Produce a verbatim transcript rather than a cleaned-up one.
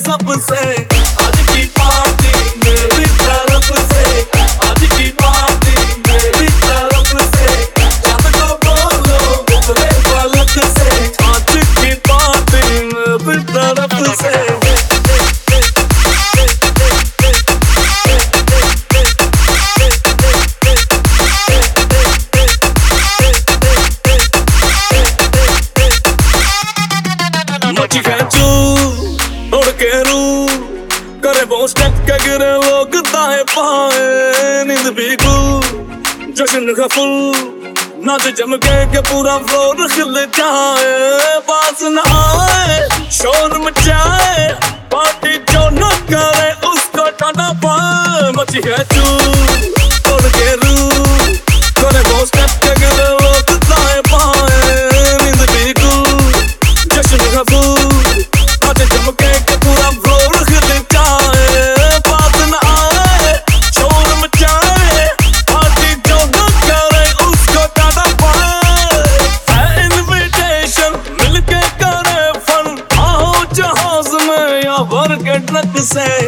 सबसे। आज की पार्टी मेरी तरफ से, आज की पार्टी मेरी तरफ से, चांद को बोलो उतरे पलक से। आज की पार्टी मेरी तरफ से। मची खेचू उड़ के रू करे वो स्टेप के गिरे लोग दाएं पाए। नींद भी गुल जश्न का फुल नाच जम के के पूरा फ्लोर खिल जाए। बास न आए शोर मचाए पार्टी जो न करे उसको टाटा पाए। मची खेचू उड़ के रू करे वो स्टेप के गिरे लोग दाएं पाए। नींद भी गुल जश्न का फुल से।